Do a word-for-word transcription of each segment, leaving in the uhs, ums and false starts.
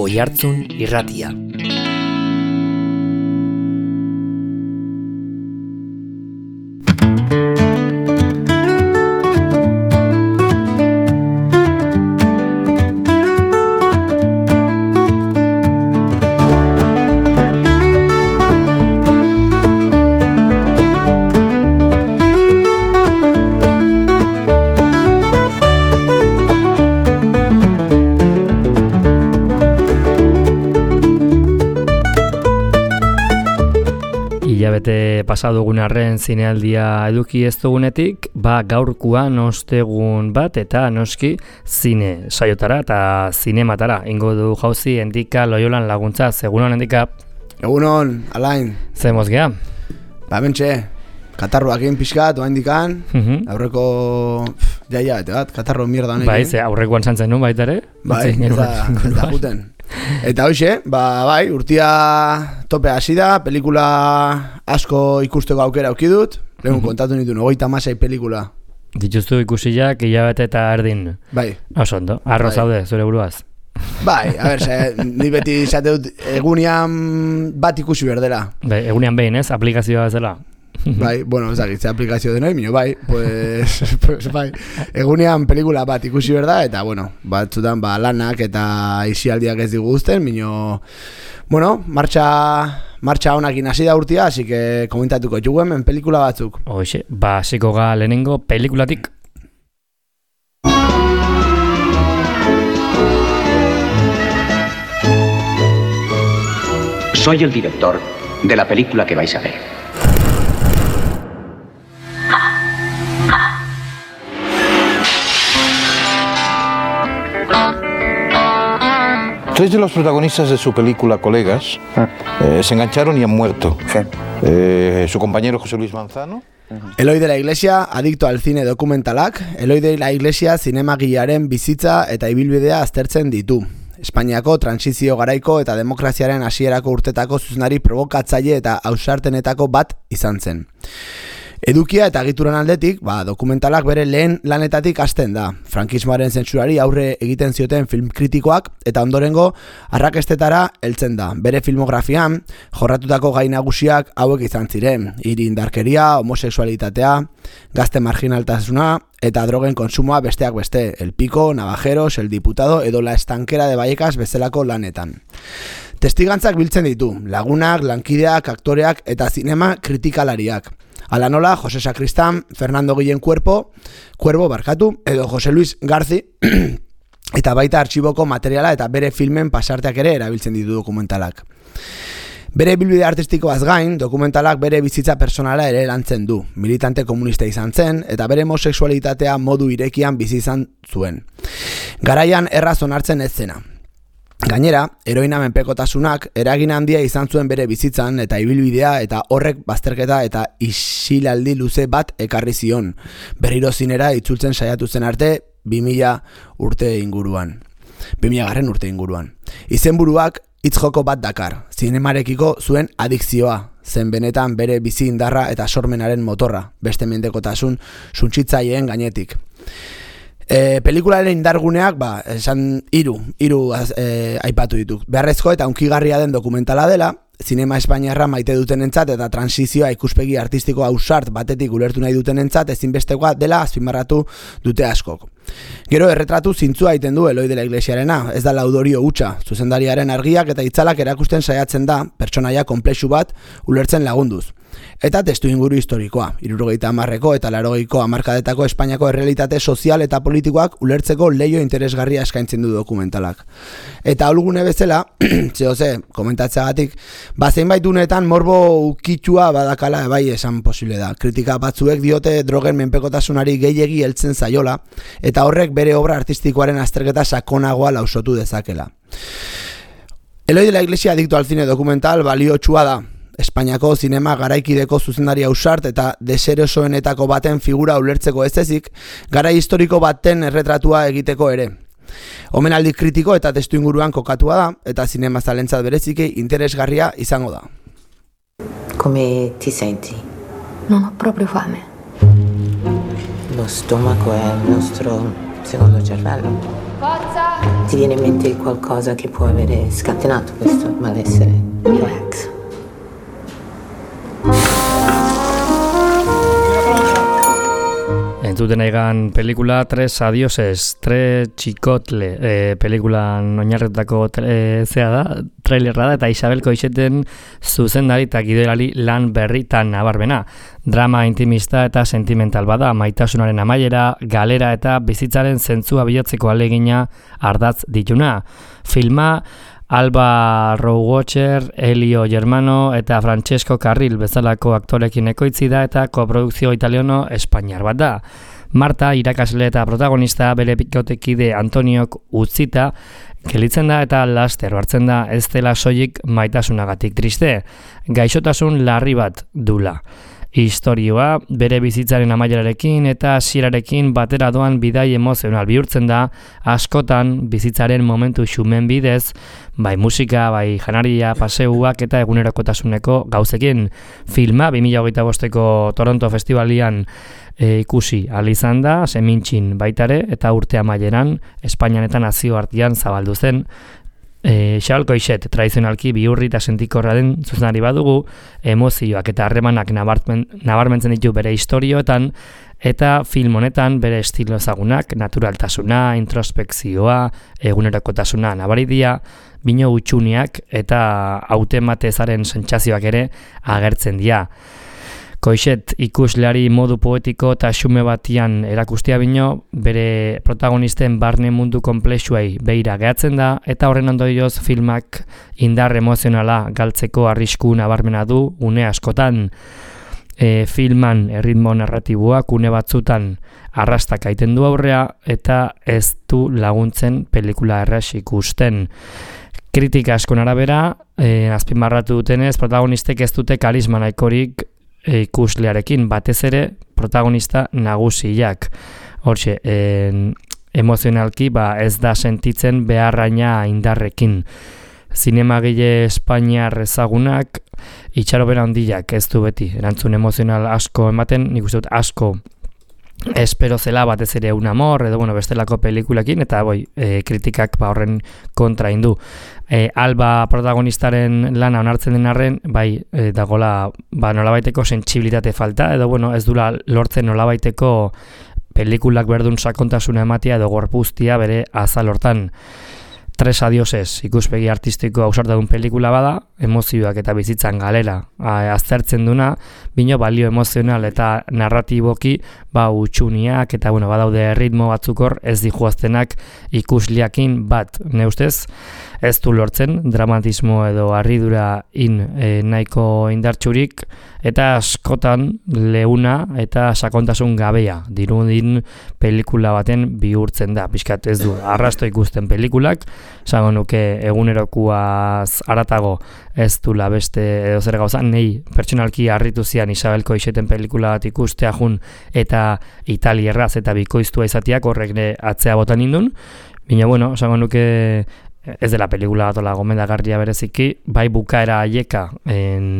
Oihartzun Irratia. Bete pasadugun arren zinealdia eduki ez dugunetik, ba gaurkuan ostegun bat eta noski zine saiotara eta zinematara ingo du jauzi Endika Loiolan laguntza. Egunon, Endika? Egunon, Alain. Zemos geha? Ba, bentxe, katarroak egin pixkat, oa indikan, uh-huh. aurreko jaia, bete bat, katarro mierda honekin. Bai, ze aurrekoan zantzen nun baita ere? Bai, ez da juten. Eta hoxe, ba, bai, urtia tope hasi da, pelikula asko ikusteko aukera aukidut, lehen mm-hmm. kontatu nitu, hogeita hamasei pelikula. Dituztu ikusiak, hilabete eta erdin. Bai. Oso ondo, arro bai. Zaude, zure buruaz. Bai, a ber, ze, ni beti izate dut egunean bat ikusi berdela. Bai, egunean behin ez, aplikazioa bezala. Bai, bueno, ez dakit, ze aplikazio denoi, mino, bai, pues, pues, bai, egunean pelikula bat ikusi berda, eta, bueno, batzutan, ba, lanak eta isialdiak ez diguzten, mino, bueno, martxa, martxa honakin hasi da urtia, así que komentatuko txuguen, men pelikula batzuk. Hoxe, ba, hasiko ga lehenengo pelikulatik. Soy el director de la película que vais a ver. Tres de los protagonistas de su película, Colegas, eh, se engancharon y han muerto. Sí. Eh, su compañero José Luis Manzano. Eloi de la Iglesia, adicto al cine dokumentalak, Eloi de la Iglesia zinemagilearen bizitza eta ibilbidea aztertzen ditu. Espainiako transizio garaiko eta demokraziaren hasierako urtetako zuzendari provokatzaile eta ausartenetako bat izan zen. Edukia eta agituran aldetik, ba, dokumentalak bere lehen lanetatik hasten da. Frankismoaren zentsurari aurre egiten zioten film kritikoak eta ondorengo arrakestetara heltzen da. Bere filmografian, jorratutako gai nagusiak hauek izan ziren. Hiri indarkeria, homosexualitatea, gazte marginaltasuna eta drogen konsumoa besteak beste. El Pico, Navajeros, El Diputado edo La Estankera de Vallecas bezalako lanetan. Testigantzak biltzen ditu, lagunak, lankideak, aktoreak eta zinema kritikalariak. Ala nola, Jose Sacristán, Fernando Guillén Cuervo, Cuervo barkatu, edo Jose Luis Garzi, eta baita artxiboko materiala eta bere filmen pasarteak ere erabiltzen ditu dokumentalak. Bere bilbide artistikoaz gain, dokumentalak bere bizitza personala ere lantzen du. Militante komunista izan zen, eta bere homosexualitatea modu irekian bizi izan zuen. Garaian erraz onartzen ez zena. Gainera, heroina menpekotasunak eragin handia izan zuen bere bizitzan eta ibilbidea eta horrek bazterketa eta isilaldi luze bat ekarri zion. Berriro zinera itzultzen saiatu zen arte bi mila urte inguruan. bi mila garren urte inguruan. Izenburuak hitz joko bat dakar. Zinemarekiko zuen adikzioa, zen benetan bere bizi indarra eta sormenaren motorra, beste mendekotasun suntsitzaileen gainetik. E, pelikularen indarguneak, ba, esan hiru, hiru e, aipatu ditut. Beharrezko eta unkigarria den dokumentala dela, zinema espainiarra maite dutenentzat eta transizioa ikuspegi artistiko ausart batetik ulertu nahi dutenentzat ezinbestekoa dela azpimarratu dute askok. Gero erretratu zintzua egiten du Eloi de la Iglesiarena, ez da laudorio hutsa, zuzendariaren argiak eta itzalak erakusten saiatzen da pertsonaia konplexu bat ulertzen lagunduz. Eta testu inguru historikoa, hirurogeita hamarreko eta laurogeiko hamarkadetako Espainiako errealitate sozial eta politikoak ulertzeko leio interesgarria eskaintzen du dokumentalak. Eta holgune bezala, zehoze, komentatzeagatik, bazein baitunetan morbo ukitsua badakala bai esan posible da. Kritika batzuek diote drogen menpekotasunari gehiegi heltzen zaiola, eta horrek bere obra artistikoaren azterketa sakonagoa lausotu dezakela. Eloi de la Iglesia adicto al cine dokumental baliotsua da. Espainiako zinema garaikideko zuzendari ausart eta deserosoenetako baten figura ulertzeko ez ezik, garai historiko baten erretratua egiteko ere. Omenaldi kritiko eta testu inguruan kokatua da, eta zinema zalentzat bereziki interesgarria izango da. Come ti senti? Non ho proprio fame. Lo stomaco è il nostro secondo cervello. Forza! Ti viene in mente qualcosa che può avere scatenato questo malessere? Mio ex. Entzuten egan pelikula Tres Adioses, Tres Chicotle, e, pelikulan oinarretako e, zea da, trailerra da, eta Isabel Coixeten zuzendari eta gidoilari lan berri tan nabarbena. Drama intimista eta sentimental bada, maitasunaren amaiera, galera eta bizitzaren zentzua bilatzeko alegina ardatz dituna. Filma Alba Rougotxer, Elio Germano eta Francesco Carril bezalako aktorekin ekoitzi da eta koprodukzio italiano espainiar bat da. Marta, irakasle eta protagonista, bere bikotekide Antoniok utzita gelitzen da eta laster hartzen da, ez dela soilik maitasunagatik triste, gaixotasun larri bat dula. Historioa bere bizitzaren amaierarekin eta hasierarekin batera doan bidai emozional bihurtzen da, askotan bizitzaren momentu xumen bidez, bai musika, bai janaria, paseuak eta egunerokotasuneko gauzekin. Filma bi mila hogeita bosteko Toronto Festivalian e, ikusi ahal izan da, semintxin baitare eta urte amaieran Espainian eta nazioartean zabaldu zen. E, Isabel Coixet, tradizionalki bihurri eta sentikorra den zuzenari badugu, emozioak eta harremanak nabarmen, nabarmentzen ditu bere historioetan, eta film honetan bere estilo ezagunak, naturaltasuna, introspekzioa, egunerokotasuna nabaridia, bino utxuniak eta hautematezaren sentsazioak ere agertzen dira. Coixet ikusleari modu poetiko eta xume batian erakustea bino, bere protagonisten barne mundu konplexuei beira gehatzen da, eta horren ondorioz filmak indar emozionala galtzeko arrisku nabarmena du une askotan. E, filman erritmo narratiboak une batzutan arrastak aiten du aurrea, eta ez du laguntzen pelikula erraz ikusten. Kritika askon arabera, e, azpimarratu dutenez, protagonistek ez dute karisma nahikorik ikuslearekin, batez ere protagonista nagusiak. Hortxe, en, emozionalki ba, ez da sentitzen beharraina indarrekin. Zinemagile espainiar ezagunak itxarobera handiak ez du beti. Erantzun emozional asko ematen, nik uste dut asko espero zela batez ere Un amor, edo bueno, bestelako pelikulekin, eta boi, e, kritikak ba, horren kontra indu. E, Alba protagonistaren lana onartzen den arren, bai, e, dagola ba, nolabaiteko sentsibilitate falta, edo bueno, ez dula lortzen nolabaiteko pelikulak berdun sakontasuna ematia edo gorpuztia bere azal hortan. Tres Adioses, ikuspegi artistiko ausartadun pelikula bada, emozioak eta bizitzan galera aztertzen duna, bino balio emozional eta narratiboki ba utxuniak eta bueno, badaude ritmo batzukor ez dijoaztenak ikusliakin bat, ne ustez, ez du lortzen dramatismo edo harridura in e, nahiko indartsurik, eta askotan leuna eta sakontasun gabea dirudin pelikula baten bihurtzen da. Pixkat ez du arrasto ikusten pelikulak, esango nuke egunerokuaz haratago ez dula beste edo zer gauza, nei pertsonalki harritu zian Isabel Coixeten pelikula bat ikustea jun eta italierraz eta bikoiztua izatiak horrek ne atzea botan indun, baina bueno, esango nuke ez dela pelikula bat ola gomendagarria bereziki, bai bukaera haieka en,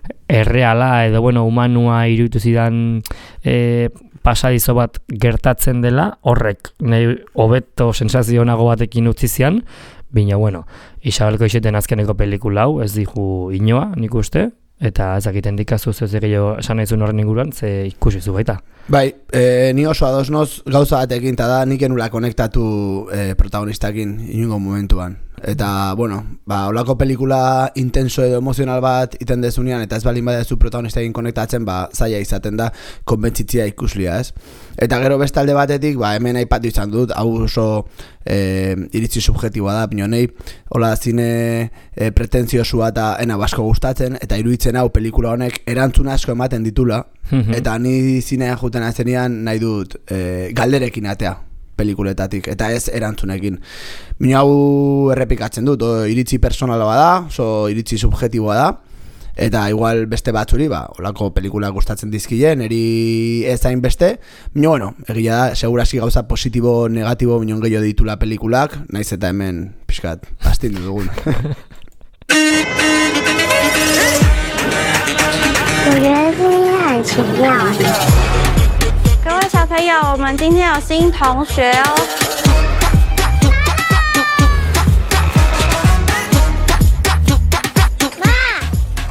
erreala edo bueno, humanua iruditu zidan e, pasadizo bat gertatzen dela, horrek nahi hobeto sensazio nago batekin utzi zian, baina bueno, Isabel Coixeten azkeneko pelikula hau ez dihu inoa, nik uste, eta ez dakiten dikazuz ez gehiago esan nahi zuen horren inguruan, ze ikusi zu baita. Bai, e, ni oso adosnoz gauza batekin, eta da nik enula konektatu e, protagonistakin inungo momentuan. Eta, bueno, ba, olako pelikula intenso edo emozional bat iten dezunean, eta ez balin badezu protagonistakin konektatzen, ba, zaila izaten da konbentzitzia ikuslia, ez? Eta gero bestalde batetik, ba, hemen aipatu izan dut, hau oso e, iritzi subjetiboa da, pino nahi, hola zine e, pretenziosua eta ena basko gustatzen, eta iruditzen hau pelikula honek erantzun asko ematen ditula, eta ni zinean juten azenian nahi dut e, galderekin atea pelikuletatik, eta ez erantzunekin. Mina hau errepikatzen dut, o, iritzi personala bada, oso iritzi subjetiboa da, eta igual beste batzuri, ba, olako pelikula gustatzen dizkien, eri ez hain beste, mina bueno, egia da, seguraski gauza positibo, negatibo, minon gehiago ditula pelikulak, naiz eta hemen, pixkat, astindu dugun. 我觉得这应该很奇妙。各位小朋友，我们今天有新同学哦。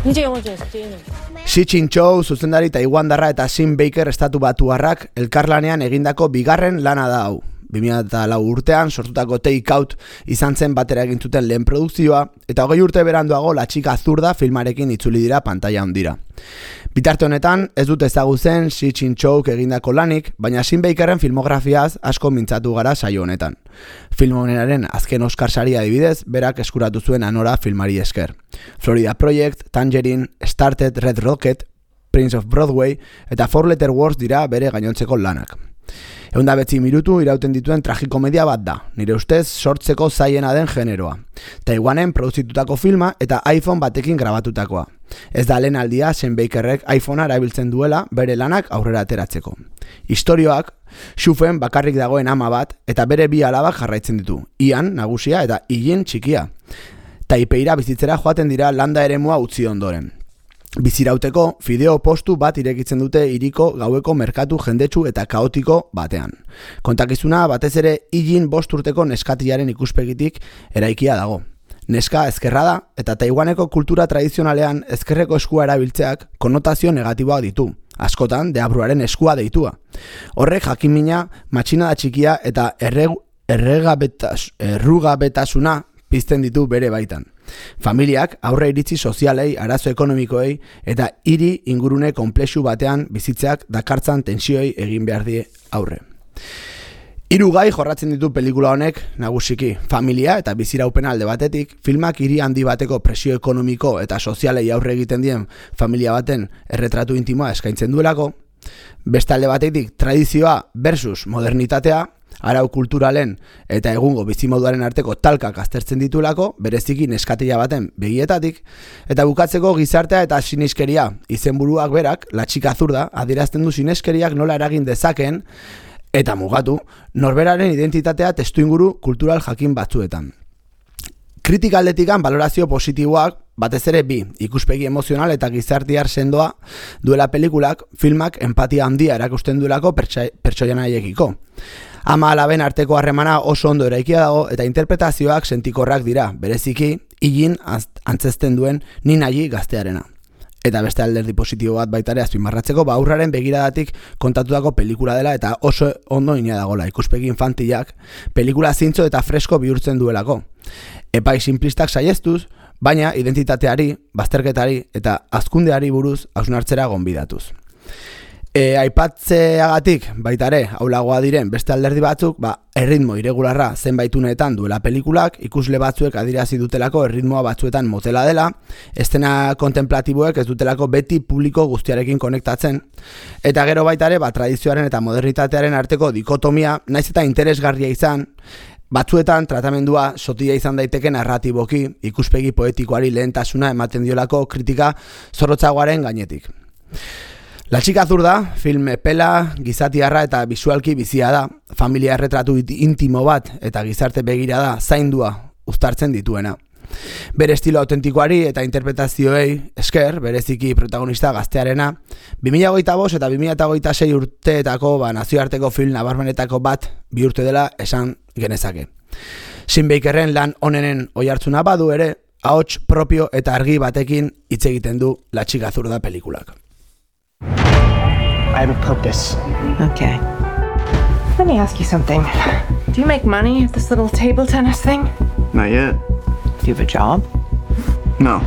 Xi Jinping zuzendari taiwandarra eta Sim Baker estatu batuarrak elkarlanean egindako bigarren lana da hau. bi mila lau urtean sortutako Take Out izan zen batera egin zuten lehen produkzioa, eta hogei urte beranduago La Chica Zurda filmarekin itzuli dira pantaila handira. Bitarte honetan ez dut ezagutzen Xi Jinping egindako lanik, baina Sim Bakerren filmografiaz asko mintzatu gara saio honetan. Film honenaren azken Oscar saria adibidez, berak eskuratu zuen Anora filmari esker. Florida Project, Tangerine, Started, Red Rocket, Prince of Broadway eta Four Letter Words dira bere gainontzeko lanak. Eunda betzi minutu irauten dituen tragikomedia bat da, nire ustez sortzeko zaiena den generoa. Taiwanen produzitutako filma eta iPhone batekin grabatutakoa. Ez da lehen aldia Sim Bakerrek iPhonea erabiltzen duela bere lanak aurrera ateratzeko. Istorioak, Xufen bakarrik dagoen ama bat eta bere bi alabak jarraitzen ditu, Ian nagusia eta Yin txikia. Taipeira bizitzera joaten dira landa eremua utzi ondoren. Bizirauteko fideo postu bat irekitzen dute hiriko gaueko merkatu jendetsu eta kaotiko batean. Kontakizuna batez ere Yin bost urteko neskatiaren ikuspegitik eraikia dago. Neska ezkerra da eta Taiwaneko kultura tradizionalean ezkerreko eskua erabiltzeak konotazio negatiboak ditu. Askotan deabruaren eskua deitua. Horrek jakinmina, matxinada txikia eta erregabetas, errugabetasuna pizten ditu bere baitan. Familiak aurre iritzi sozialei, arazo ekonomikoei eta hiri ingurune konplexu batean bizitzeak dakartzan tensioi egin behar die aurre. Hiru gai jorratzen ditu pelikula honek nagusiki, familia eta biziraupena alde batetik, filmak hiri handi bateko presio ekonomiko eta sozialei aurre egiten dien familia baten erretratu intimoa eskaintzen duelako, beste alde batetik tradizioa versus modernitatea, arau kulturalen eta egungo bizimoduaren arteko talkak aztertzen ditulako, bereziki neskatila baten begietatik, eta bukatzeko gizartea eta sineskeria, izenburuak berak, La Chica Zurda, adierazten du sineskeriak nola eragin dezakeen, eta mugatu, norberaren identitatea testuinguru kultural jakin batzuetan. Kritika aldetikan balorazio positiboak, batez ere bi, ikuspegi emozional eta gizartiar sendoa duela pelikulak, filmak empatia handia erakusten duelako pertsoianaiekiko. Ama alaben arteko harremana oso ondo eraikia dago eta interpretazioak sentikorrak dira, bereziki Yin antzesten duen ni nahi gaztearena. Eta beste alderdi positibo bat baitare azpimarratzeko, ba aurraren begiradatik kontatutako pelikula dela eta oso ondo ina dagola ikuspegi infantilak, pelikula zintzo eta fresko bihurtzen duelako. Epai simplistak saiestuz, baina identitateari, bazterketari eta hazkundeari buruz hausnartzera gonbidatuz. E, aipatzeagatik baitare haulagoa diren beste alderdi batzuk, ba, erritmo irregularra zenbaitunetan duela pelikulak, ikusle batzuek adirazi dutelako erritmoa batzuetan motela dela, estena kontemplatiboek ez dutelako beti publiko guztiarekin konektatzen, eta gero baitare ba, tradizioaren eta modernitatearen arteko dikotomia, naiz eta interesgarria izan, batzuetan tratamendua sotila izan daiteke narratiboki, ikuspegi poetikoari lehentasuna ematen diolako kritika zorrotzagoaren gainetik. La Chica Zurda, film epela, gizatiarra eta bisualki bizia da, familia erretratu intimo bat eta gizarte begirada zaindua uztartzen dituena. Bere estilo autentikoari eta interpretazioei esker, bereziki protagonista gaztearena, bi mila hogeita bost eta bi mila hogeita sei urteetako ba, nazioarteko film nabarmenetako bat bi urte dela esan genezake. Sim Bakerren lan onenen oihartzuna badu ere, ahots propio eta argi batekin hitz egiten du La Chica Zurda pelikulak. I have a purpose. Okay. Let me ask you something. Do you make money at this little table tennis thing? Not yet. Do you have a job? No.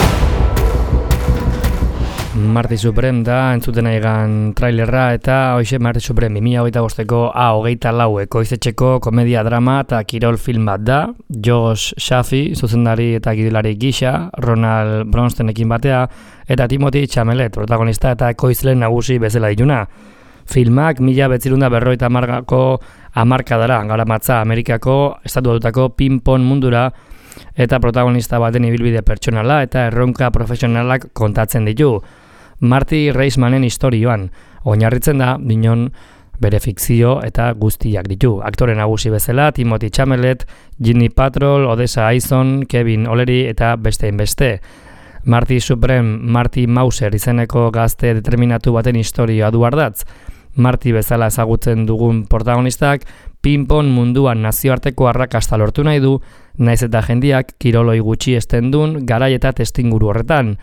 Marty Supreme da entzuten aigan trailerra eta hoxe Marty Supreme bi mila hogeita bosteko A hogeita lau ekoizetxeko komedia drama eta kirol film bat da. Josh Shafi, zuzendari eta gidolari gisa, Ronald Bronstenekin batea, eta Timothy Chalamet, protagonista eta ekoizle nagusi bezala dituna. Filmak mila betzirunda berroita amargako hamarkadara garamatza Amerikako estatuatutako ping-pong mundura eta protagonista baten ibilbide pertsonala eta erronka profesionalak kontatzen ditu. Marty Reismanen istorioan, oinarritzen da, dinon bere fikzio eta guztiak ditu. Aktore nagusi bezala, Timothy Chalamet, Ginny Patrol, Odessa Aizon, Kevin O'Leary eta beste beste. Marty Supreme, Marty Mauser izeneko gazte determinatu baten istorioa du ardatz. Marty bezala ezagutzen dugun protagonistak, ping-pong munduan nazioarteko arrakasta lortu nahi du, naiz eta jendiak kiroloi gutxi esten duen garai eta testinguru horretan.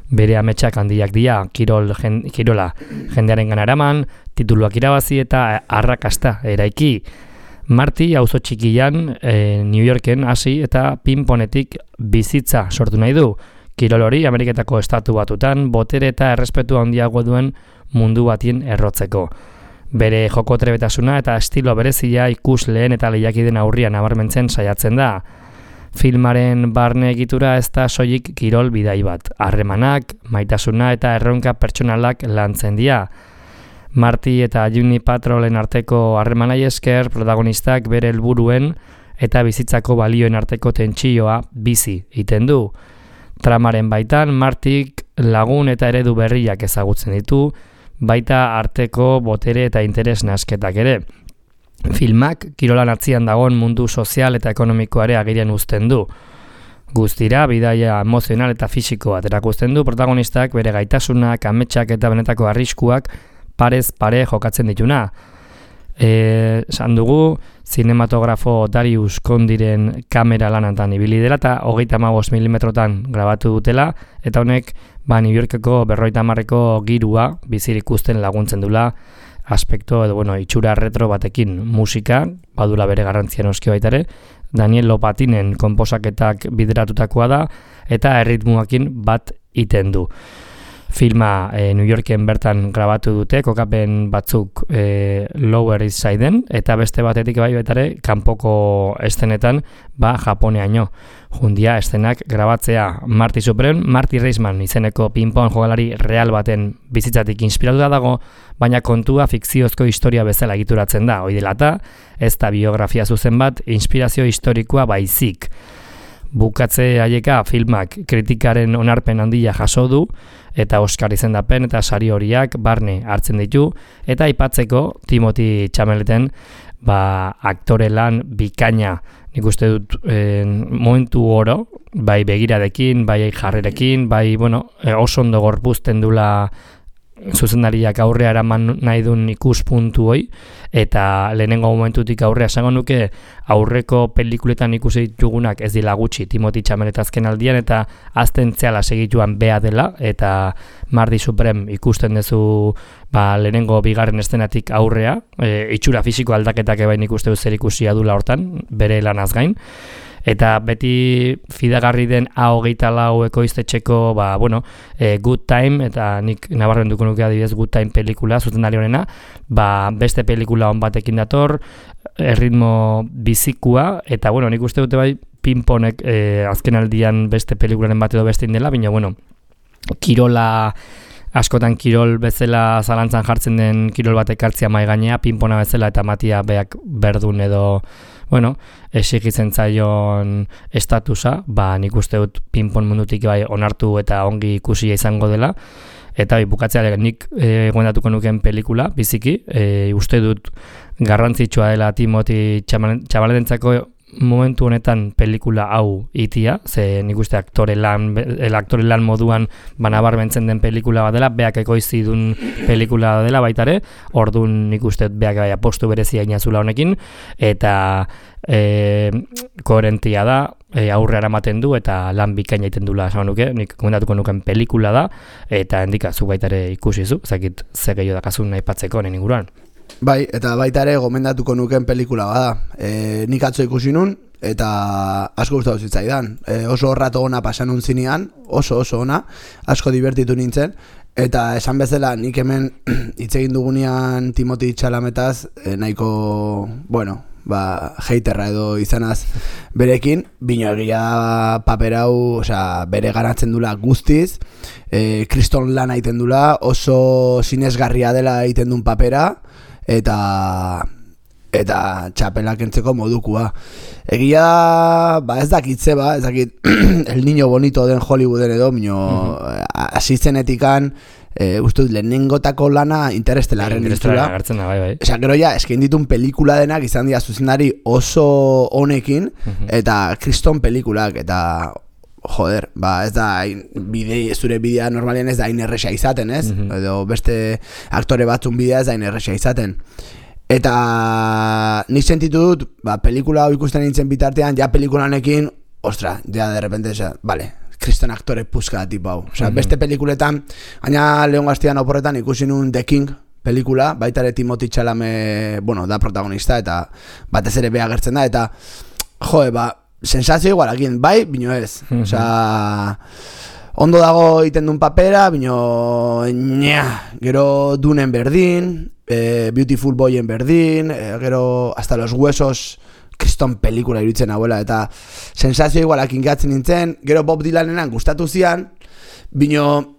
Bere ametsak handiak dira, kirol, jen, kirola jendearen ganaraman, tituluak irabazi eta arrakasta eraiki. Marty auzo txikian e, New Yorken hasi eta pinponetik bizitza sortu nahi du. Kirol hori Ameriketako estatu batutan botere eta errespetu handiago duen mundu batien errotzeko. Bere joko trebetasuna eta estilo berezia ikusleen eta lehiakideen aurrian nabarmentzen saiatzen da. Filmaren barne egitura ez da soilik kirol bidai bat. Harremanak, maitasuna eta erronka pertsonalak lantzen dira. Marty eta Juni Patrolen arteko harremanai esker protagonistak bere helburuen eta bizitzako balioen arteko tentsioa bizi egiten du. Tramaren baitan Martyk lagun eta eredu berriak ezagutzen ditu, baita arteko botere eta interes nasketak ere. Filmak kirolan atzian dagoen mundu sozial eta ekonomikoare agirian uzten du. Guztira, bidaia emozional eta fisiko bat erakusten du protagonistak bere gaitasunak, ametsak eta benetako arriskuak parez pare jokatzen dituna. Esan dugu, zinematografo Darius Kondiren kamera lanatan ibili dela eta hogeita hamabost milimetrotan grabatu dutela, eta honek ba, New Yorkeko berrogeita hamarreko girua bizirik ikusten laguntzen dula, aspekto edo bueno, itxura retro batekin musika, badula bere garrantzia noski baita ere, Daniel Lopatinen konposaketak bideratutakoa da, eta erritmuakin bat iten du. Filma e, New Yorken bertan grabatu dute, kokapen batzuk e, Lower East Sideen, eta beste batetik bai betare, kanpoko estenetan, ba, Japoneaino. Jundia estenak grabatzea Marty Supreme, Marty Reisman izeneko pinpon jogalari real baten bizitzatik inspiratuta dago, baina kontua fikziozko historia bezala egituratzen da, hoi dela eta, ez da biografia zuzen bat, inspirazio historikoa baizik. Bukatze haieka filmak kritikaren onarpen handia jaso du, eta Oscar izendapen eta sari horiak barne hartzen ditu, eta aipatzeko Timothy Chamaleten ba, aktore lan bikaina, nik uste dut eh, momentu oro, bai begiradekin, bai jarrerekin, bai bueno, oso ondo gorpuzten dula zuzendariak aurrea eraman nahi duen ikuspuntu hoi, eta lehenengo momentutik aurrea esango nuke aurreko pelikuletan ikusi ditugunak ez dila gutxi Timothy Chalamet azken aldian, eta azten zehala segituan bea dela, eta Marty Supreme ikusten duzu ba, lehenengo bigarren estenatik aurrea, e, itxura fisiko aldaketak ebain ikuste dut zer ikusia dula hortan, bere lanaz gain, eta beti fidagarri den A hogeita lau ekoiztetxeko ba, bueno, e, Good Time, eta nik nabarren duko nuke adibidez Good Time pelikula, zuzendari honena, ba, beste pelikula on batekin dator, erritmo bizikua, eta bueno, nik uste dute bai pinponek e, azken aldian beste pelikularen bat edo beste indela, baina bueno, kirola askotan kirol bezala zalantzan jartzen den kirol batek hartzia mai gainea, pinpona bezala eta matia beak berdun edo bueno, exigitzen zaion estatusa, ba nik uste dut pinpon mundutik bai onartu eta ongi ikusia izango dela, eta bai bukatzea nik e, gondatuko nuken pelikula, biziki, e, uste dut garrantzitsua dela Timothy Chamaletentzako momentu honetan pelikula hau itia, ze nik uste aktore lan, el aktore lan moduan banabarmentzen den pelikula bat dela, beak ekoizi duen pelikula dela baitare, orduan nik uste beak bai apostu berezia inazula honekin, eta e, koherentia da, e, aurre aramaten du, eta lan bikaina egiten dula esan nuke, nik komentatuko nuken pelikula da, eta hendika zu baitare ikusi zu, zakit ze gehiago dakazun nahi patzeko honen inguruan. Bai, eta baita ere gomendatuko nuken pelikula bada. E, nik atzo ikusi nun, eta asko gustatu zitzaidan. E, oso rato ona pasan nun zinean, oso oso ona, asko divertitu nintzen, eta esan bezala nik hemen hitz egin dugunean Timothy Chalametaz e, nahiko, bueno, ba, haterra edo izanaz berekin, bino egia paper hau, osea, bere garatzen dula guztiz, e, kriston lan egiten dula, oso sinesgarria dela egiten duen papera, eta eta txapelak entzeko modukua. Egia ba ez dakitze ba, ez dakit el niño bonito den Hollywooden edo, mino asistzenetikan e, uste dut lehenengotako lana Interestelarren Interestelarra agertzen da, bai, bai. Esa, gero ja, eskin ditun pelikula denak izan dira zuzendari oso honekin, eta kriston pelikulak, eta joder, ba ez da bide, zure bidea normalean ez da hain erresa izaten, ez? Mm-hmm. Edo beste aktore batzun bidea ez da hain erresa izaten. Eta nik sentitu dut, ba, pelikula hau ikusten nintzen bitartean, ja pelikulanekin, ostra, ja de repente, ja, vale, kriston aktore puzka da tipo hau. Osea, beste pelikuletan, baina Leon Gaztian oporretan ikusi nun The King pelikula, baita ere Timothy Chalamet, bueno, da protagonista, eta batez ere beha gertzen da, eta joe, ba, sensazio igualakin, bai, bino ez. Osea, ondo dago iten duen papera, bino, nia, gero Dunen berdin, eh, Beautiful Boyen berdin, eh, gero hasta los huesos, kriston pelikula iruditzen hauela, eta sensazio igualakin gatzen nintzen, gero Bob Dylanenan gustatu zian, bino,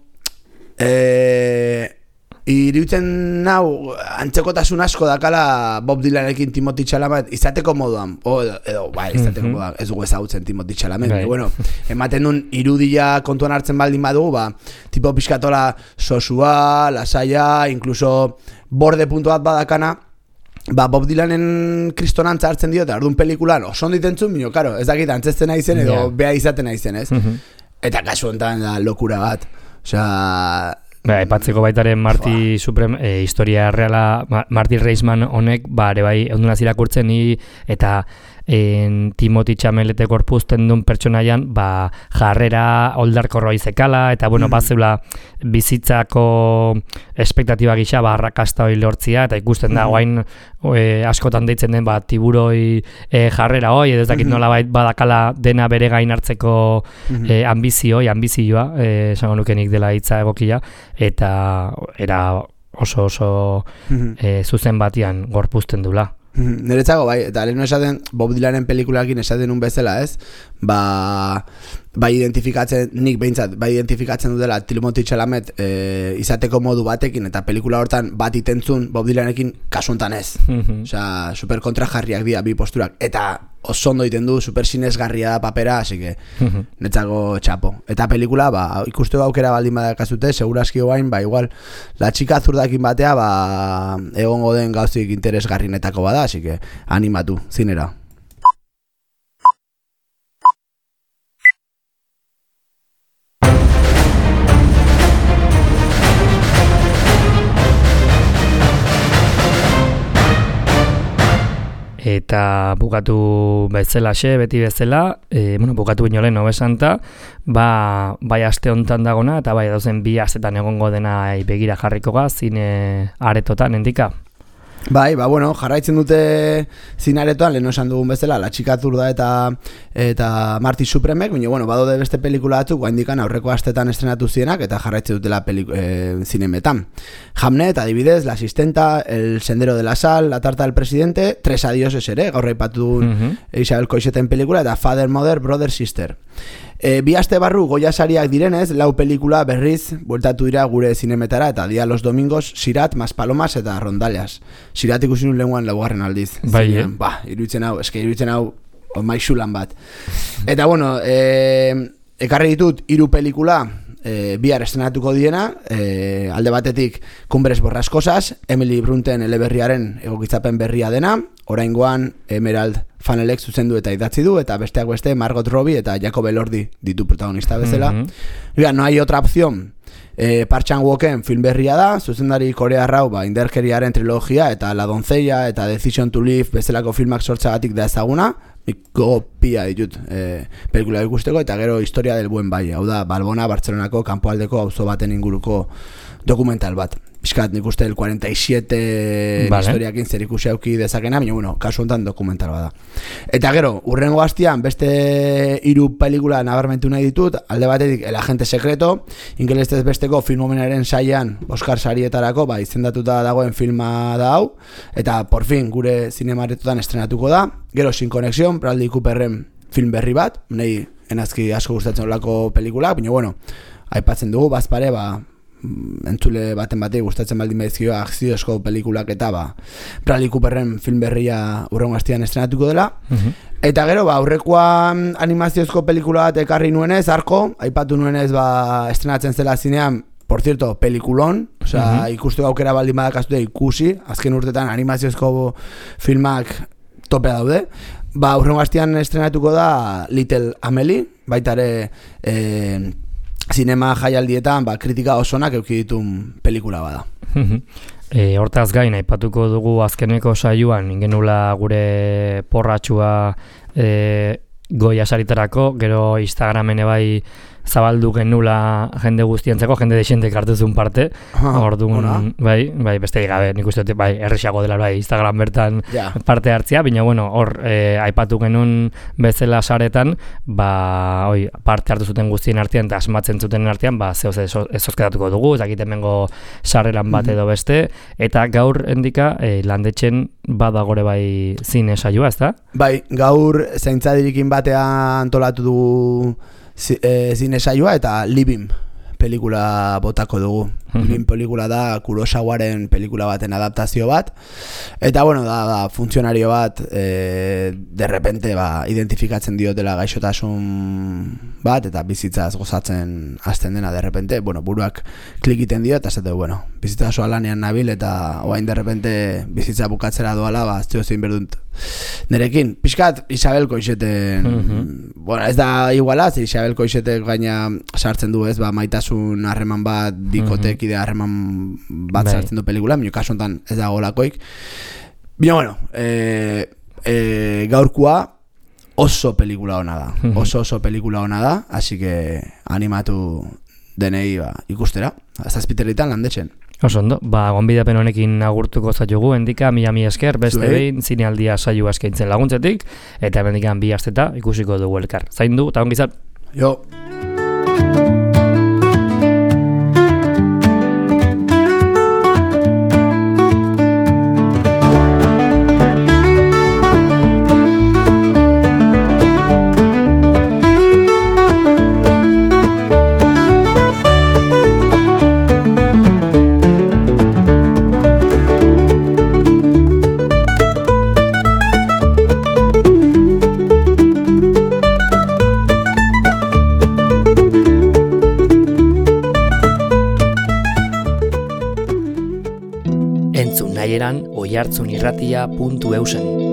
eh, iruditzen nau antzekotasun asko dakala Bob Dylanekin Timothy Chalamet izateko moduan, o edo, edo bai, izateko mm-hmm. moduan, ez dugu ezagutzen Timothy Chalamet, right. Bueno, ematen duen irudia kontuan hartzen baldin badugu, ba, tipo pixkatola sosua, lasaia, incluso borde puntu bat badakana, ba, Bob Dylanen kristonantza hartzen dio, eta ardun pelikulan oso onditzen bino, karo, ez dakit antzesten naizen edo yeah. Beha izaten naizen, ez? Mm-hmm. Eta kasu honetan da lokura bat, osea... Ba, epatzeko baitaren Marty Supreme e, historia reala, Marty Reisman honek, ba, ere bai, ondunaz irakurtzen ni, eta en, Timothy Chalamet gorpuzten duen pertsonaian, ba, jarrera oldarkorroi zekala, eta, bueno, mm. bazeula bizitzako espektatiba gisa, ba, arrakasta hori lortzia, eta ikusten da, oain, e, askotan deitzen den, ba, tiburoi e, jarrera hoi, edo ez dakit nola bait badakala dena bere gain hartzeko mm-hmm. e, ambizioi, ambizioa, esango nukenik dela hitza egokia, eta era oso oso mm-hmm. e, zuzen batian gorpuzten dula. Niretzako, bai, eta lehenu esaten Bob Dylanen pelikulakin esaten un bezala, ez? Ba, bai identifikatzen, nik behintzat, bai identifikatzen dutela Timothy Chalamet e, izateko modu batekin, eta pelikula hortan bat itentzun Bob Dylanekin kasuntan ez. Mm-hmm. Osea, super kontrajarriak dira bi posturak, eta oso ondo iten du, super sinesgarria da papera, así que mm-hmm. netzako txapo. Eta pelikula, ba, ikusteko aukera baldin badakazute, seguraski guain, ba, igual, la txika zurdakin batea, ba, egongo den gauzik interesgarrinetako bada, así que animatu, zinera. Eta bukatu bezalaxe, beti bezala, e, bueno, bukatu bino lehen hobesanta, ba, bai aste hontan dagona, eta bai dauzen bi astetan egongo dena begira jarriko ga, zine aretotan, endika? Bai, ba, bueno, jarraitzen dute zinaretoan, lehen esan dugun bezala, La Chica Zurda eta eta Marty Supremek, baina, bueno, badode beste pelikula batzuk, guaindikan aurreko astetan estrenatu zienak, eta jarraitzen dutela e, zinemetan. Hamnet, adibidez, La Asistenta, El Sendero de la Sal, La Tarta del Presidente, Tres Adioses ere, gaur aipatu mm-hmm. Isabel Coixeten pelikula, eta Father, Mother, Brother, Sister. E, bi aste barru Goya sariak direnez, lau pelikula berriz bueltatu dira gure zinemetara, eta dia los domingos Sirat, Maspalomas eta Rondalias. Sirat ikusi nun lehenguan laugarren aldiz. Bai, eh? Ba, iruditzen hau, eske iruditzen hau maixulan bat. Eta bueno, e, ekarri ditut hiru pelikula, e, bihar estrenatuko diena, e, alde batetik Cumbres Borrascosas, Emily Brunten eleberriaren egokitzapen berria dena, oraingoan Emerald Fanelek zuzendu eta idatzi du, eta besteak beste Margot Robbie eta Jacob Elordi ditu protagonista bezala. Mm-hmm. Oiga, no hay otra opción. E, Park Chan-woken film berria da, zuzendari korearrau, ba, inderkeriaren trilogia, eta La Doncella, eta Decision to Live bezalako filmak sortzagatik da ezaguna, iko pia ditut e, pelikula ikusteko, eta gero Historia del Buen Valle, hau da, Balbona, Bartzelonako kanpoaldeko auzo baten inguruko dokumental bat. Piskat, nik uste el cuarenta y siete vale. Historiakin zer ikusi auki dezakena, baina, bueno, kasu honetan dokumental bada. Eta gero, urrengo hastian, beste hiru pelikula nabarmentu nahi ditut, alde batetik, El Agente Secreto, ingelestez besteko filmomenaren saian Oscar sarietarako, ba, izendatuta dagoen filma da hau, eta por fin gure zinemaretotan estrenatuko da. Gero, Sin Conexión, Bradley Cooperren film berri bat, nahi enazki asko gustatzen olako pelikula, baina, bueno, aipatzen dugu, bazpare, ba, entzule baten batei gustatzen baldin baizkio akziozko pelikulak eta ba Bradley Cooperren film berria urrengo astean estrenatuko dela. Uh-huh. Eta gero ba aurrekoan animaziozko pelikula bat ekarri nuenez, Arko, aipatu nuenez ba estrenatzen zela zinean, por cierto, pelikulon, osea, uh-huh. ikustu aukera baldin badakazute ikusi, azken urtetan animaziozko filmak topea daude. Ba urrengo astean estrenatuko da Little Amelie, baita ere eh zinema jaialdietan ba, kritika osonak euki ditun pelikula bada. e, hortaz gain, aipatuko dugu azkeneko saioan, ingenula gure porratxua e, goia saritarako, gero Instagramen bai zabaldu genula jende guztientzako, jende dexentek hartu zuen parte, orduan, bai, bai, beste gabe, nik uste dut, bai, errexago dela, bai, Instagram bertan yeah. parte hartzea, baina, bueno, hor, eh, aipatu genuen bezala saretan, ba, oi, parte hartu zuten guztien artean, eta asmatzen zuten artean, ba, zehoz ezozketatuko dugu, ez dakit hemengo sarrelan bat edo beste, eta gaur endika, eh, landetxen badagore bai zine saioa, ezta? Bai, gaur zaintzadirikin batean antolatu dugu zine saioa eta Libim pelikula botako dugu. Libim pelikula da Kurosawaren pelikula baten adaptazio bat. Eta bueno, da, da funtzionario bat e, de repente ba, identifikatzen diotela gaixotasun bat eta bizitzaz gozatzen hasten dena de repente, bueno, buruak klikiten dio eta esate, bueno, bizitza soa lanean nabil eta oain de repente bizitza bukatzera doala, ba, azteo zein berdunt. Nerekin, pixkat Isabel Koixeten, mm-hmm. bueno, ez da igualaz, Isabel Koixetek gaina sartzen du ez, ba, maitasun harreman bat, dikotek ide harreman bat Bai. sartzen du pelikula, minio kasu honetan ez da golakoik. Bino, bueno, e, e, gaurkua oso pelikula hona da, oso oso pelikula hona da, así que animatu denei ba, ikustera, zazpiterritan landetxen. Oso ondo, ba, gonbidapen honekin agurtuko zaitugu, endika, mila mi esker, beste behin, zinealdia saioa eskaintzen laguntzetik, eta hemendikan bi asteta ikusiko dugu elkar. Zaindu, eta ongizat. Jo. oihartzunirratia puntu eusen